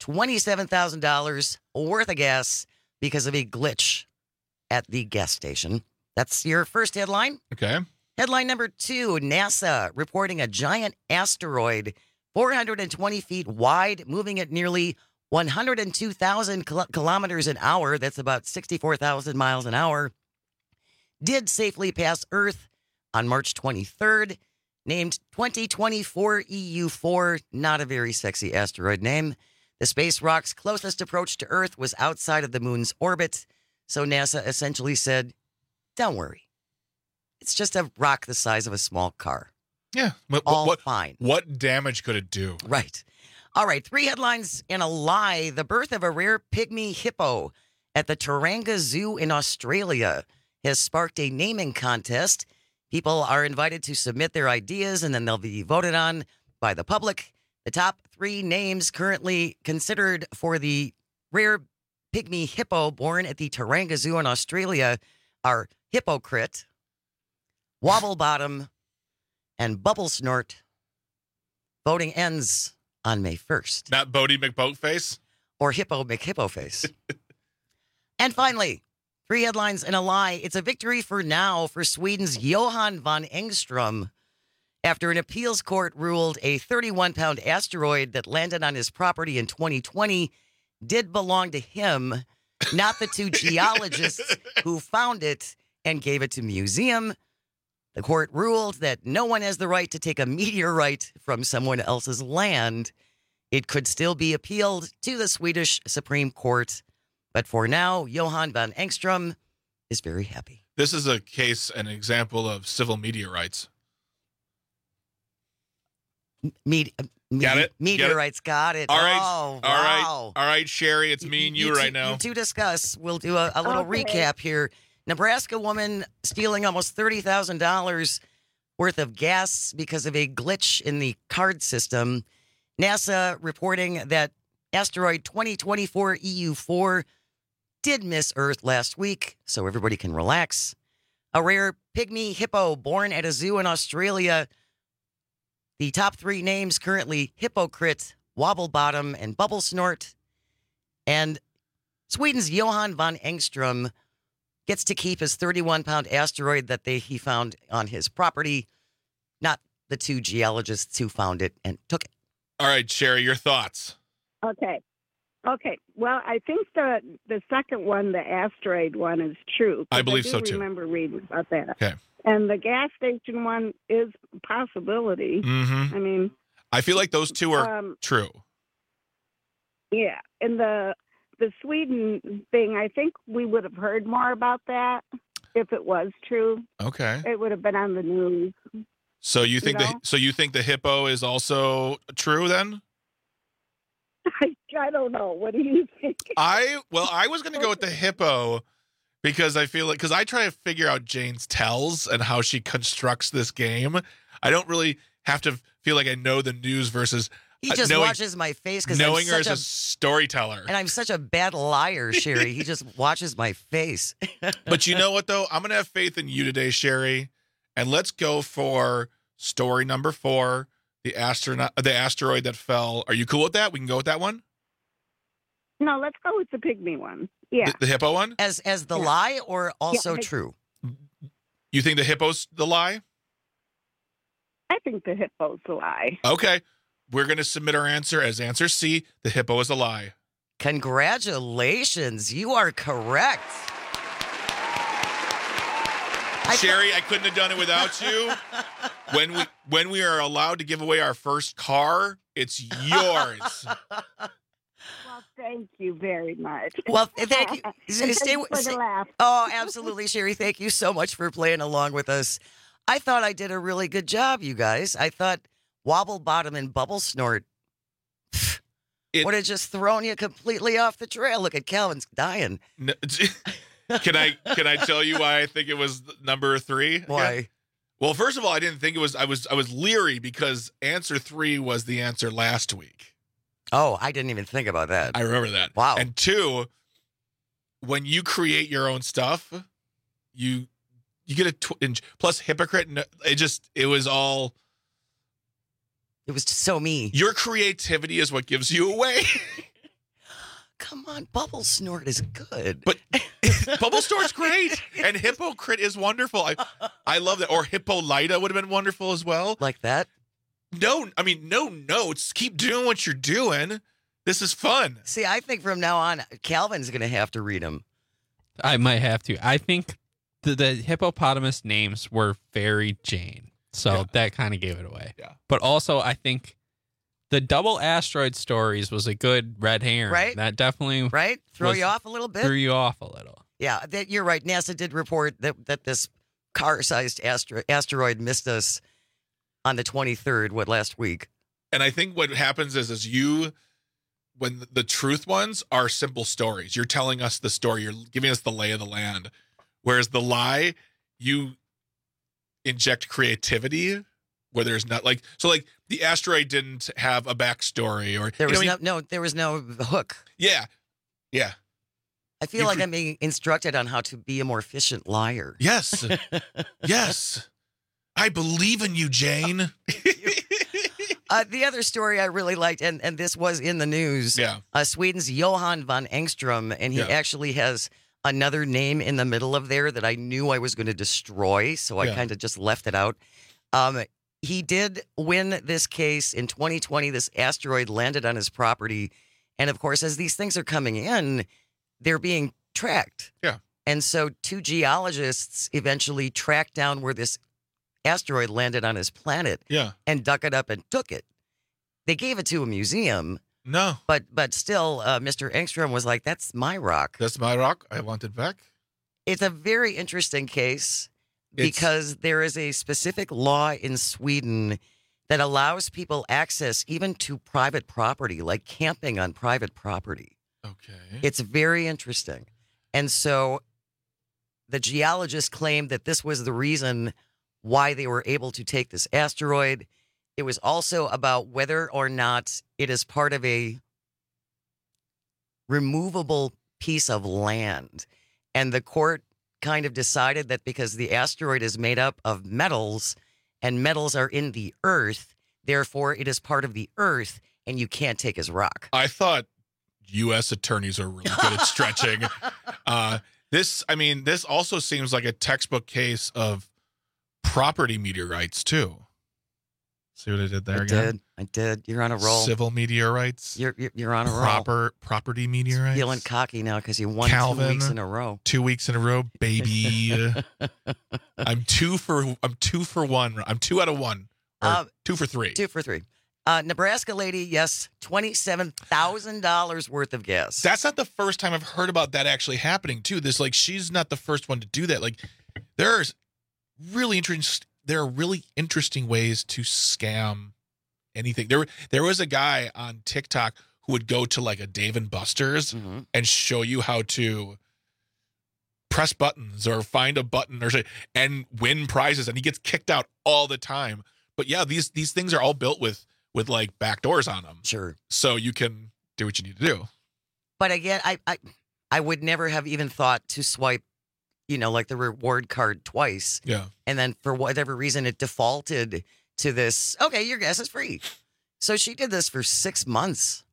S13: $27,000 worth of gas because of a glitch at the gas station. That's your first headline.
S14: Okay.
S13: Headline number 2, NASA reporting a giant asteroid 420 feet wide, moving at nearly 102,000 kilometers an hour. That's about 64,000 miles an hour. Did safely pass Earth on March 23rd, named 2024 EU4, not a very sexy asteroid name. The space rock's closest approach to Earth was outside of the moon's orbit, so NASA essentially said, don't worry. It's just a rock the size of a small car.
S14: Yeah.
S13: All fine.
S14: What damage could it do?
S13: Right. All right, 3 headlines and a lie. The birth of a rare pygmy hippo at the Taronga Zoo in Australia has sparked a naming contest. People are invited to submit their ideas, and then they'll be voted on by the public. The top 3 names currently considered for the rare pygmy hippo born at the Taronga Zoo in Australia are Hippocrit, Wobblebottom, and Bubble Snort. Voting ends on May 1st.
S14: Not Bodie McBoatface?
S13: Or Hippo McHippoface. And finally, 3 headlines and a lie. It's a victory for now for Sweden's Johan van Engström after an appeals court ruled a 31-pound asteroid that landed on his property in 2020 did belong to him, not the 2 geologists who found it and gave it to museum. The court ruled that no one has the right to take a meteorite from someone else's land. It could still be appealed to the Swedish Supreme Court. But for now, Johan van Engström is very happy.
S14: This is a case, an example of civil media rights. Got it?
S13: Meteorites, got it.
S14: All right.
S13: Oh,
S14: All right.
S13: wow.
S14: All right, Sherry, it's me and you right now.
S13: You two discuss. We'll do a little recap here. Nebraska woman stealing almost $30,000 worth of gas because of a glitch in the card system. NASA reporting that asteroid 2024 EU4 did miss Earth last week, so everybody can relax. A rare pygmy hippo born at a zoo in Australia. The top 3 names currently Hippocrit, Wobblebottom, and Bubble Snort. And Sweden's Johan von Engström gets to keep his 31-pound asteroid that he found on his property, not the 2 geologists who found it and took it.
S14: All right, Sherry, your thoughts.
S3: Okay. Well, I think the second one, the asteroid one, is true.
S14: I believe so,
S3: I
S14: too.
S3: remember reading about that.
S14: Okay.
S3: And the gas station one is a possibility.
S14: Mm-hmm.
S3: I mean,
S14: I feel like those two are true.
S3: yeah. And the Sweden thing, I think we would have heard more about that if it was true.
S14: Okay.
S3: It would have been on the news.
S14: So you think you think the hippo is also true then?
S3: I don't know. What do you think?
S14: I was going to go with the hippo because I feel like because I try to figure out Jane's tells and how she constructs this game. I don't really have to feel like I know the news versus
S13: He just watches my face because
S14: knowing her as a storyteller.
S13: And I'm such a bad liar, Sherry. He just watches my face.
S14: But you know what, though? I'm going to have faith in you today, Sherry. And let's go for story number 4, the asteroid that fell. Are you cool with that? We can go with that one?
S3: No, let's go with the pygmy one. Yeah.
S14: The hippo one?
S13: As the lie or also true?
S14: You think the hippo's the lie?
S3: I think the hippo's the lie.
S14: Okay. We're going to submit our answer as answer C. The hippo is a lie.
S13: Congratulations. You are correct.
S14: Sherry, I couldn't have done it without you. When we are allowed to give away our first car, it's yours.
S3: Well, thank you very much.
S13: Well, thank you.
S3: Stay for the laugh.
S13: Oh, absolutely, Sherry. Thank you so much for playing along with us. I thought I did a really good job, you guys. I thought Wobble Bottom and Bubble Snort would have just thrown you completely off the trail. Look at Calvin's dying.
S14: No, can I tell you why I think it was number 3?
S13: Why?
S14: Yeah. Well, first of all, I didn't think it was. I was leery because answer 3 was the answer last week.
S13: Oh, I didn't even think about that.
S14: I remember that.
S13: Wow.
S14: And 2, when you create your own stuff, you get a plus hypocrite. It was all.
S13: It was just so me.
S14: Your creativity is what gives you away.
S13: Come on, Bubble Snort is good.
S14: But Bubble Snort's great. And Hippocrit is wonderful. I love that. Or Hippolyta would have been wonderful as well.
S13: Like that?
S14: No notes. Keep doing what you're doing. This is fun.
S13: See, I think from now on, Calvin's going to have to read them.
S4: I might have to. I think the hippopotamus names were very Jane. So that kind of gave it away.
S14: Yeah.
S4: But also, I think the double asteroid stories was a good red herring.
S13: Right.
S4: That definitely.
S13: Right? Throw you off a little bit?
S4: Threw you off a little.
S13: Yeah, you're right. NASA did report that this car-sized asteroid missed us on the 23rd, last week.
S14: And I think what happens is when the truth ones are simple stories, you're telling us the story, you're giving us the lay of the land. Whereas the lie, you inject creativity where there's not like the asteroid didn't have a backstory or
S13: there was no hook.
S14: Yeah.
S13: I feel like I'm being instructed on how to be a more efficient liar.
S14: Yes. Yes. I believe in you, Jane.
S13: The other story I really liked, and this was in the news.
S14: Yeah.
S13: Sweden's Johan von Engström, and he actually has another name in the middle of there that I knew I was going to destroy, so I kind of just left it out. He did win this case in 2020. This asteroid landed on his property, and of course, as these things are coming in, they're being tracked.
S14: Yeah.
S13: And so 2 geologists eventually tracked down where this asteroid landed on his planet.
S14: Yeah.
S13: And dug it up and took it. They gave it to a museum.
S14: No.
S13: But still, Mr. Engström was like, that's my rock.
S14: That's my rock. I want it back.
S13: It's a very interesting case because there is a specific law in Sweden that allows people access even to private property, like camping on private property.
S14: Okay.
S13: It's very interesting. And so the geologists claimed that this was the reason why they were able to take this asteroid. It was also about whether or not it is part of a removable piece of land. And the court kind of decided that because the asteroid is made up of metals and metals are in the earth, therefore it is part of the earth and you can't take as rock.
S14: I thought U.S. attorneys are really good at stretching. This also seems like a textbook case of property meteorites too. See what I did there again?
S13: I did. You're on a roll.
S14: Civil meteorites.
S13: You're on a roll.
S14: Property meteorites.
S13: Feeling cocky now because you won
S14: Calvin,
S13: 2 weeks in a row.
S14: 2 weeks in a row, baby. I'm 2 for 1. I'm 2 out of 1. Or 2 for 3.
S13: 2 for 3. Nebraska lady, yes, $27,000 worth of gas.
S14: That's not the first time I've heard about that actually happening too. She's not the first one to do that. Like, there's really interesting. There are really interesting ways to scam anything. There was a guy on TikTok who would go to like a Dave & Buster's and show you how to press buttons or find a button and win prizes, and he gets kicked out all the time. But yeah, these things are all built with like back doors on them.
S13: Sure.
S14: So you can do what you need to do.
S13: But again, I would never have even thought to swipe, like the reward card twice.
S14: Yeah.
S13: And then for whatever reason, it defaulted to this, okay, your gas is free. So she did this for 6 months.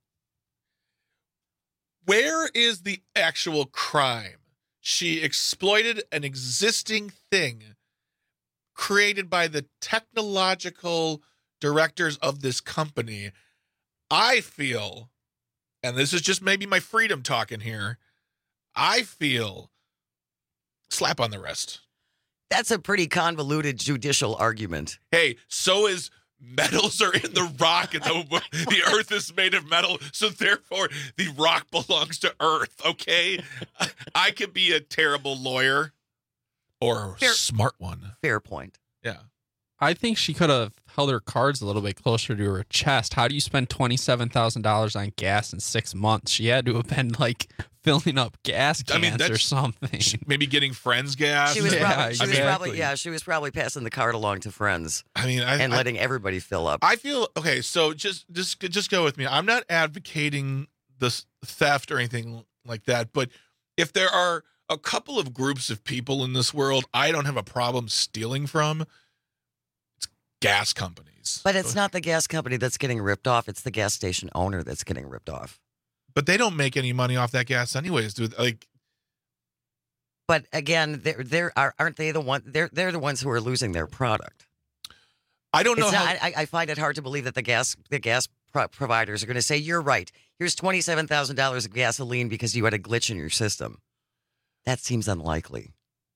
S14: Where is the actual crime? She exploited an existing thing created by the technological directors of this company. I feel, and this is just maybe my freedom talking here, I feel slap on the wrist.
S13: That's a pretty convoluted judicial argument.
S14: Hey, so is metals are in the rock and the earth is made of metal, so therefore the rock belongs to earth, okay? I could be a terrible lawyer or a smart one.
S13: Fair point.
S14: Yeah.
S4: I think she could have held her cards a little bit closer to her chest. How do you spend $27,000 on gas in 6 months? She had to have been like filling up gas cans or something.
S14: Maybe getting friends gas.
S13: She was probably passing the card along to friends.
S14: And
S13: letting everybody fill up.
S14: I feel okay. So just go with me. I'm not advocating this theft or anything like that, but if there are a couple of groups of people in this world I don't have a problem stealing from, it's gas companies.
S13: But it's not the gas company that's getting ripped off. It's the gas station owner that's getting ripped off.
S14: But they don't make any money off that gas anyways, dude. Like,
S13: but again, aren't they the one? They're the ones who are losing their product.
S14: I don't know.
S13: I find it hard to believe that the gas providers are going to say, "You're right. Here's $27,000 of gasoline because you had a glitch in your system." That seems unlikely.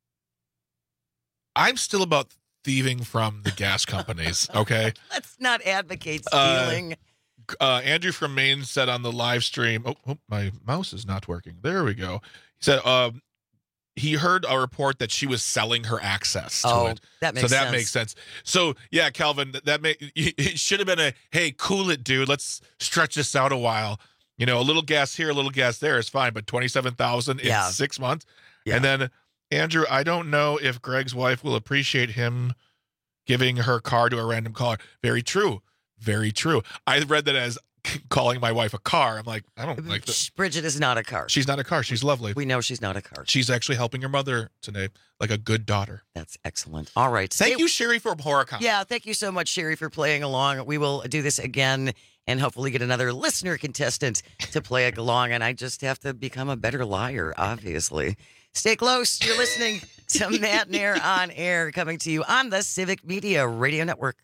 S14: I'm still about thieving from the gas companies. Okay,
S13: let's not advocate stealing.
S14: Andrew from Maine said on the live stream, oh, my mouse is not working. There we go. He said he heard a report that she was selling her access to it.
S13: That makes sense.
S14: Makes sense. So, yeah, Calvin, it should have been hey, cool it, dude. Let's stretch this out a while. A little gas here, a little gas there is fine, but $27,000 in 6 months. Yeah. And then, Andrew, I don't know if Greg's wife will appreciate him giving her car to a random caller. Very true. Very true. I read that as calling my wife a car. I'm like, I don't like that.
S13: Bridget is not a car.
S14: She's not a car. She's lovely.
S13: We know she's not a car.
S14: She's actually helping her mother today, like a good daughter.
S13: That's excellent. All right.
S14: Thank you, Sherry, for Horicon.
S13: Yeah, thank you so much, Sherry, for playing along. We will do this again and hopefully get another listener contestant to play along. And I just have to become a better liar, obviously. Stay close. You're listening to Matt and Air on Air, coming to you on the Civic Media Radio Network.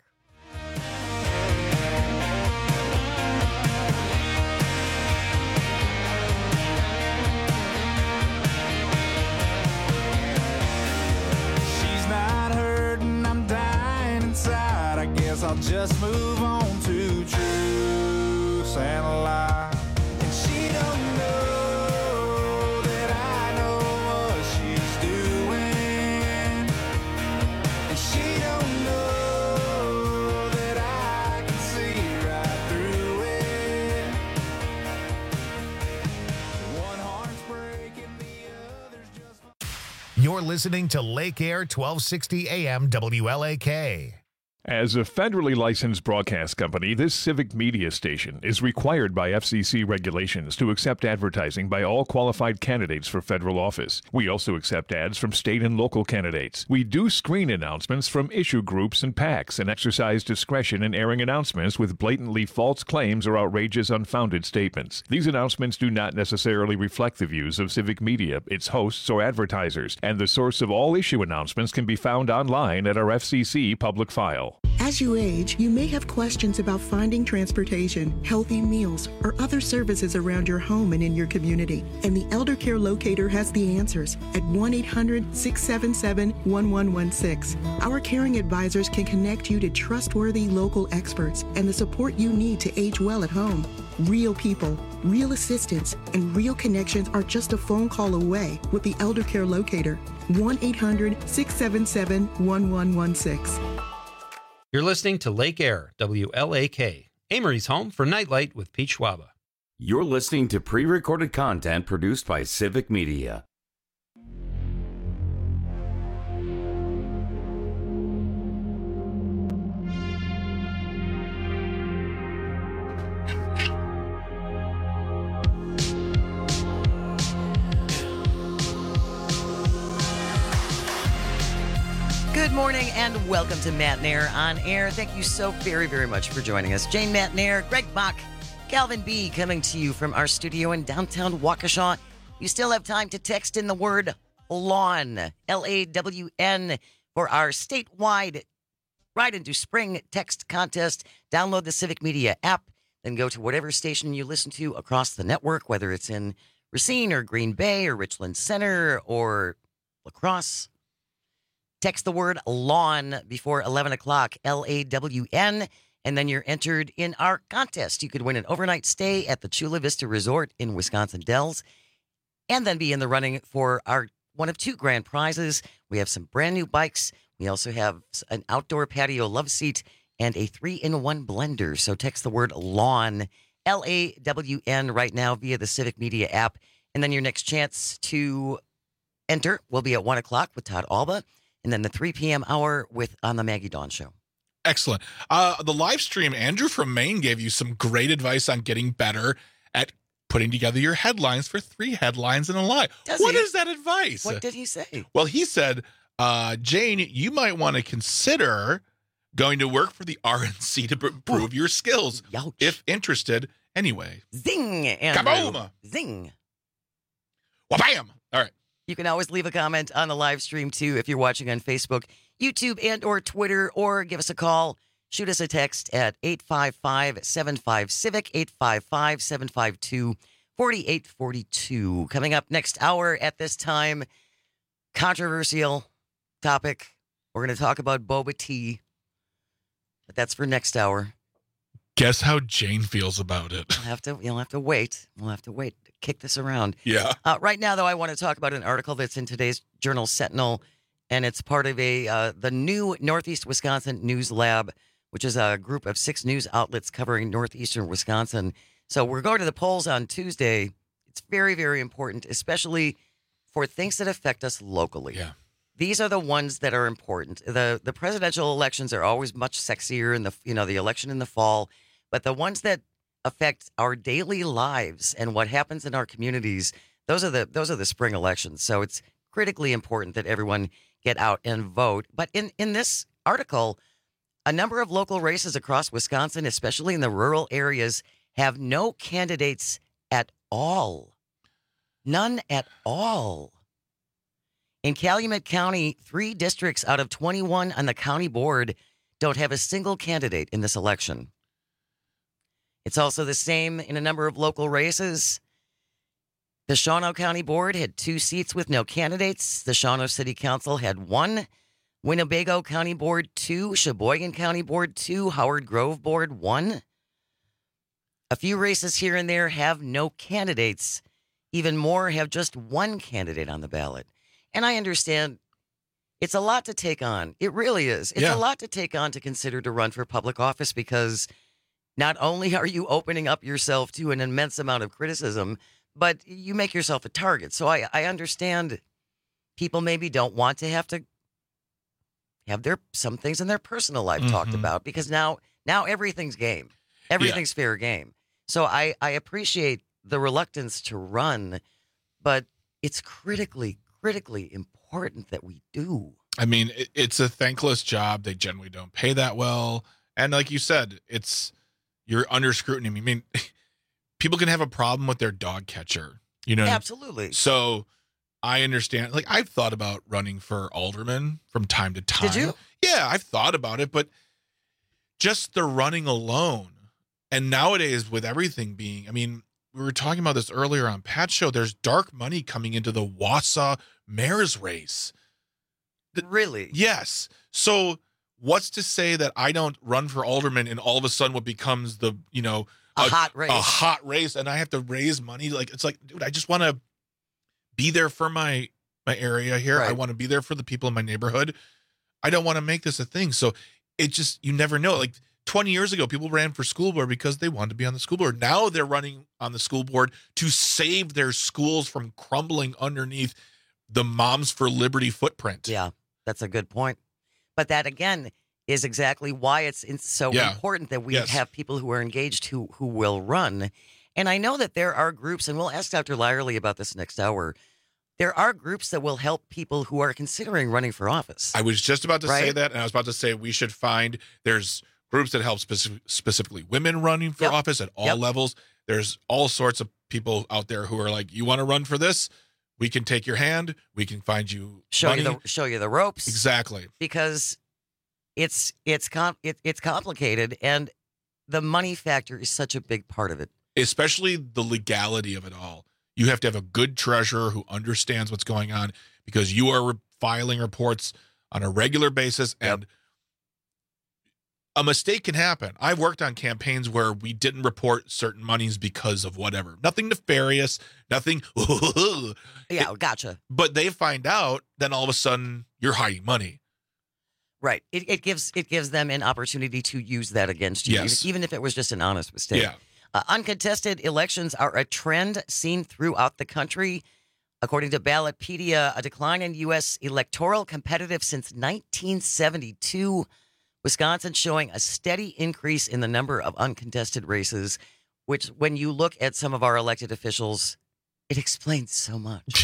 S18: I'll just move on to truth and a lie. And she don't know that I know what she's doing. And she don't know
S5: You're listening to Lake Air 1260 AM WLAK.
S7: As a federally licensed broadcast company, this civic media station is required by FCC regulations to accept advertising by all qualified candidates for federal office. We also accept ads from state and local candidates. We do screen announcements from issue groups and PACs and exercise discretion in airing announcements with blatantly false claims or outrageous, unfounded statements. These announcements do not necessarily reflect the views of civic media, its hosts, or advertisers, and the source of all issue announcements can be found online at our FCC public file.
S8: As you age, you may have questions about finding transportation, healthy meals, or other services around your home and in your community. And the Elder Care Locator has the answers at 1-800-677-1116. Our caring advisors can connect you to trustworthy local experts and the support you need to age well at home. Real people, real assistance, and real connections are just a phone call away with the Elder Care Locator. 1-800-677-1116.
S9: You're listening to Lake Air, WLAK, Amory's home for Nightlight with Pete Schwaba.
S12: You're listening to pre-recorded content produced by Civic Media.
S13: Good morning and welcome to Matt Nair on Air. Thank you so very, very much for joining us. Jane Matt Nair, Greg Bach, Calvin B. coming to you from our studio in downtown Waukesha. You still have time to text in the word LAWN, L-A-W-N, for our statewide Ride into Spring text contest. Download the Civic Media app, then go to whatever station you listen to across the network, whether it's in Racine or Green Bay or Richland Center or La Crosse. Text the word LAWN before 11 o'clock, L-A-W-N, and then you're entered in our contest. You could win an overnight stay at the Chula Vista Resort in Wisconsin Dells, and then be in the running for our one of two grand prizes. We have some brand new bikes. We also have an outdoor patio love seat and a 3-in-1 blender. So text the word LAWN, L-A-W-N, right now via the Civic Media app. And then your next chance to enter will be at 1 o'clock with Todd Alba. And then the 3 p.m. hour on the Maggie Dawn Show.
S14: Excellent. The live stream, Andrew from Maine gave you some great advice on getting better at putting together your headlines for 3 headlines and a lie. What is that advice?
S13: What did he say?
S14: Well, he said, Jane, you might want to consider going to work for the RNC to prove your skills.
S13: Youch.
S14: If interested. Anyway.
S13: Zing, Andrew.
S14: Kaboom!
S13: Zing.
S14: Wha-bam! All right.
S13: You can always leave a comment on the live stream, too, if you're watching on Facebook, YouTube, and or Twitter, or give us a call. Shoot us a text at 855-75-CIVIC, 855-752-4842. Coming up next hour at this time, controversial topic. We're going to talk about boba tea, but that's for next hour.
S14: Guess how Jane feels about it.
S13: You'll have to wait. We'll have to wait to kick this around.
S14: Yeah.
S13: Right now, though, I want to talk about an article that's in today's Journal Sentinel, and it's part of the new Northeast Wisconsin News Lab, which is a group of 6 news outlets covering northeastern Wisconsin. So we're going to the polls on Tuesday. It's very, very important, especially for things that affect us locally.
S14: Yeah.
S13: These are the ones that are important. The presidential elections are always much sexier, and the election in the fall, but the ones that affect our daily lives and what happens in our communities, those are the spring elections. So it's critically important that everyone get out and vote. But in this article, a number of local races across Wisconsin, especially in the rural areas, have no candidates at all. None at all. In Calumet County, 3 districts out of 21 on the county board don't have a single candidate in this election. It's also the same in a number of local races. The Shawano County Board had 2 seats with no candidates. The Shawano City Council had 1. Winnebago County Board, 2. Sheboygan County Board, 2. Howard Grove Board, 1. A few races here and there have no candidates. Even more have just 1 candidate on the ballot. And I understand it's a lot to take on. It really is. It's a lot to take on to consider to run for public office, because not only are you opening up yourself to an immense amount of criticism, but you make yourself a target. So I understand people maybe don't want to have some things in their personal life talked about, because now everything's game. Everything's fair game. So I appreciate the reluctance to run, but it's critically important that we do.
S14: I mean, it's a thankless job. They generally don't pay that well. And like you said, you're under scrutiny. I mean, people can have a problem with their dog catcher, you know?
S13: Absolutely.
S14: So I understand. Like, I've thought about running for alderman from time to time.
S13: Did you?
S14: Yeah, I've thought about it, but just the running alone. And nowadays with everything being, I mean, we were talking about this earlier on Pat's show. There's dark money coming into the Wausau mayor's race.
S13: Really?
S14: Yes. So what's to say that I don't run for alderman and all of a sudden what becomes the,
S13: a hot race,
S14: and I have to raise money? Like, it's like, dude, I just want to be there for my area here.
S13: Right.
S14: I want to be there for the people in my neighborhood. I don't want to make this a thing. So you never know. Like 20 years ago, people ran for school board because they wanted to be on the school board. Now they're running on the school board to save their schools from crumbling underneath the Moms for Liberty footprint.
S13: Yeah, that's a good point. But that, again, is exactly why it's so important that we have people who are engaged who will run. And I know that there are groups, and we'll ask Dr. Lyerly about this next hour. There are groups that will help people who are considering running for office.
S14: I was just about to say that, and I was about to say we should find there's groups that help specifically women running for office at all levels. There's all sorts of people out there who are like, you want to run for this? We can take your hand. We can find you
S13: show you the ropes.
S14: Exactly.
S13: Because it's complicated, and the money factor is such a big part of it.
S14: Especially the legality of it all. You have to have a good treasurer who understands what's going on, because you are filing reports on a regular basis, and a mistake can happen. I've worked on campaigns where we didn't report certain monies because of whatever. Nothing nefarious, nothing.
S13: Gotcha.
S14: But they find out, then all of a sudden you're hiding money.
S13: Right. It gives them an opportunity to use that against you, even if it was just an honest mistake.
S14: Yeah.
S13: Uncontested elections are a trend seen throughout the country. According to Ballotpedia, a decline in U.S. electoral competitive since 1972. Wisconsin showing a steady increase in the number of uncontested races, which, when you look at some of our elected officials, it explains so much.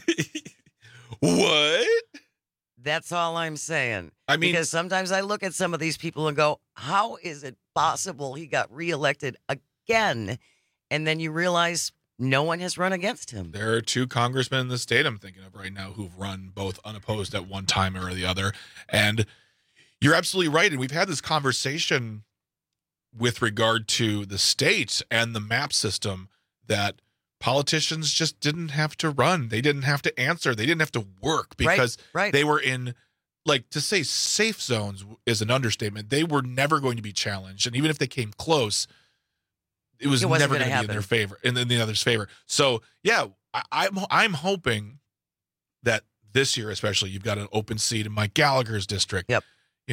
S14: What?
S13: That's all I'm saying.
S14: I mean,
S13: because sometimes I look at some of these people and go, how is it possible he got reelected again? And then you realize no one has run against him.
S14: There are 2 congressmen in the state I'm thinking of right now who've run both unopposed at one time or the other. And you're absolutely right. And we've had this conversation with regard to the state and the map system, that politicians just didn't have to run. They didn't have to answer. They didn't have to work, because they were in, like, to say safe zones is an understatement. They were never going to be challenged. And even if they came close, it was never going to be in their favor, in the other's favor. So, yeah, I'm hoping that this year, especially, you've got an open seat in Mike Gallagher's district.
S13: Yep.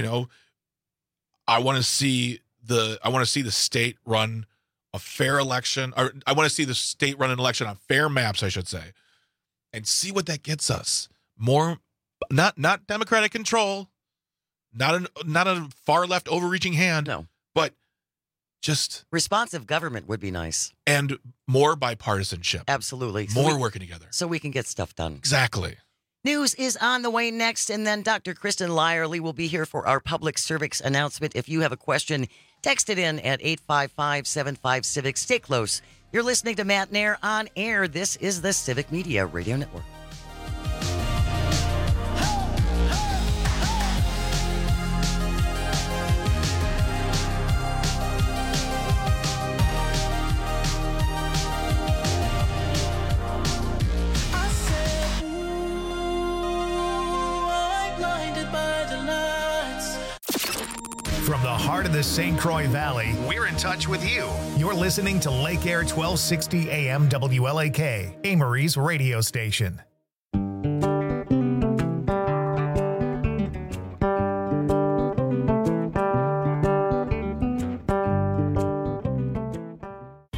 S14: I want to see the state run a fair election, or I want to see the state run an election on fair maps, I should say, and see what that gets us. More, not Democratic control, not a far left overreaching hand, but just
S13: responsive government would be nice,
S14: and more bipartisanship.
S13: Absolutely,
S14: more working together,
S13: so we can get stuff done.
S14: Exactly.
S13: News is on the way next, and then Dr. Kristen Lyerly will be here for our public service announcement. If you have a question, text it in at 855-75-CIVIC. Stay close. You're listening to Matt Nair on air. This is the Civic Media Radio Network.
S5: From the heart of the St. Croix Valley, we're in touch with you. You're listening to Lake Air 1260 AM WLAK, Amory's radio station.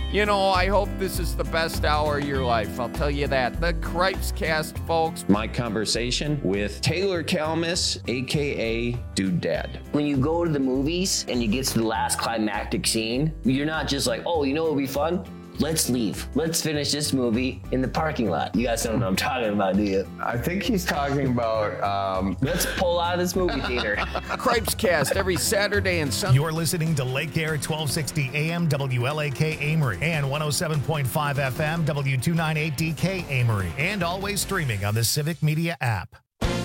S1: You know, I hope this is the best hour of your life. I'll tell you that. The Cripes Cast, folks.
S2: My conversation with Taylor Kalmus, a.k.a. Dude Dad.
S15: When you go to the movies and you get to the last climactic scene, you're not just like, oh, you know what would be fun? Let's leave. Let's finish this movie in the parking lot. You guys don't know what I'm talking about, do you?
S2: I think he's talking about,
S15: let's pull out of this movie theater.
S1: Cripes Cast every Saturday and Sunday.
S5: You're listening to Lake Air 1260 AM WLAK Amory and 107.5 FM W298DK Amory, and always streaming on the Civic Media app.